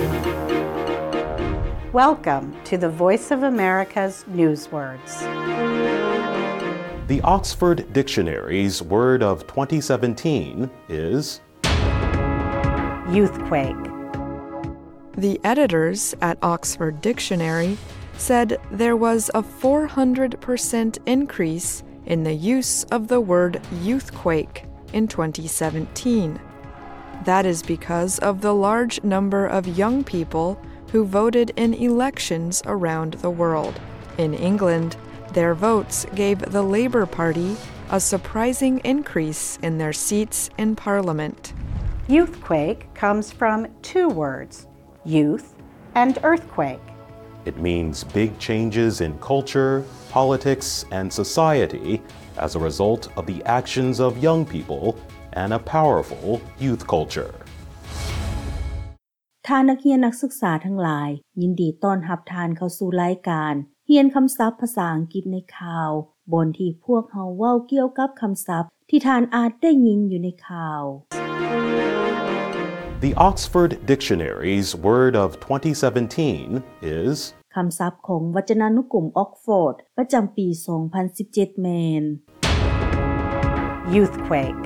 Welcome to the Voice of America's Newswords. The Oxford Dictionary's word of 2017 is Youthquake. The editors at Oxford Dictionary said there was a 400% increase in the use of the word youthquake in 2017. That is because of the large number of young people who voted in elections around the world. In England, their votes gave the Labour Party a surprising increase in their seats in Parliament. Youthquake comes from two words, youth and earthquake. It means big changes in culture, politics, and society as a result of the actions of young people and a powerful youth culture. ท่านนักเรียนนักศึกษาทั้งหลายยินดีต้อนรับท่านเข้าสู่รายการเรียนคำศัพท์ภาษาอังกฤษในข่าวบนที่พวกเฮาเว้าเกี่ยวกับคำศัพท์ที่ท่านอาจได้ยินอยู่ในข่าว The Oxford Dictionary's word of 2017 is คำศัพท์ของวจนานุกรมออกฟอร์ดประจำปี 2017 แมน Youthquake.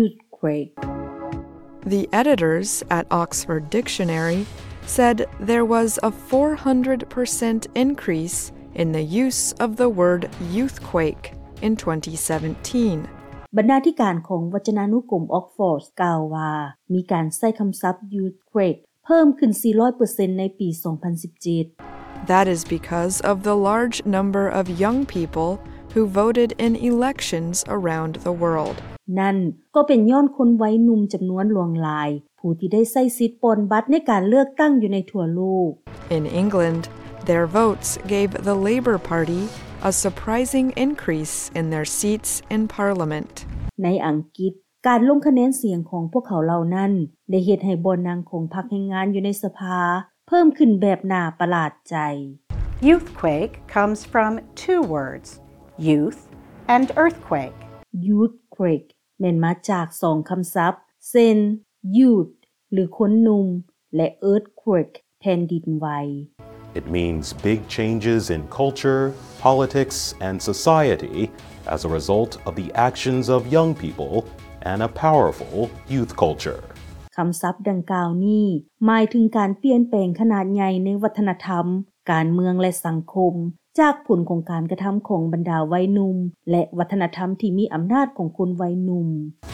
The editors at Oxford Dictionary said there was a 400% increase in the use of the word youthquake in 2017. บรรณาธิการของวจนานุกรมออกฟอร์ดกล่าวว่ามีการใช้คำศัพท์ youthquake เพิ่มขึ้น 400% ในปี 2017. That is because of the large number of young people who voted in elections around the world. นั่นก็เป็นย้อนคนวัยหนุ่มจำนวนหลวงหลายผู้ที่ได้ใช้สิทธิ์ปนบัตรในการเลือกตั้งอยู่ในทั่วโลก In England, their votes gave the Labour Party a surprising increase in their seats in Parliament. ในอังกฤษการลงคะแนนเสียงของพวกเขาเหล่านั้นได้เฮ็ดให้บ่นั่งของพรรคแรงงานอยู่ในสภาเพิ่มขึ้นแบบน่าประหลาดใจ Youthquake comes from two words, youth and earthquake. Youthquake แม่นมาจากสองคำศัพท์เช่น youth หรือคนหนุ่มและ earthquake แผ่นดินไหว It means big changes in culture, politics, and society as a result of the actions of young people and a powerful youth culture. คำศัพท์ดังกล่าวนี้หมายถึงการเปลี่ยนแปลงขนาดใหญ่ในวัฒนธรรมการเมืองและสังคมจากผลของการกระทำของบรรดาวัยหนุ่มและวัฒนธรรมที่มีอำนาจของคนวัยหนุ่ม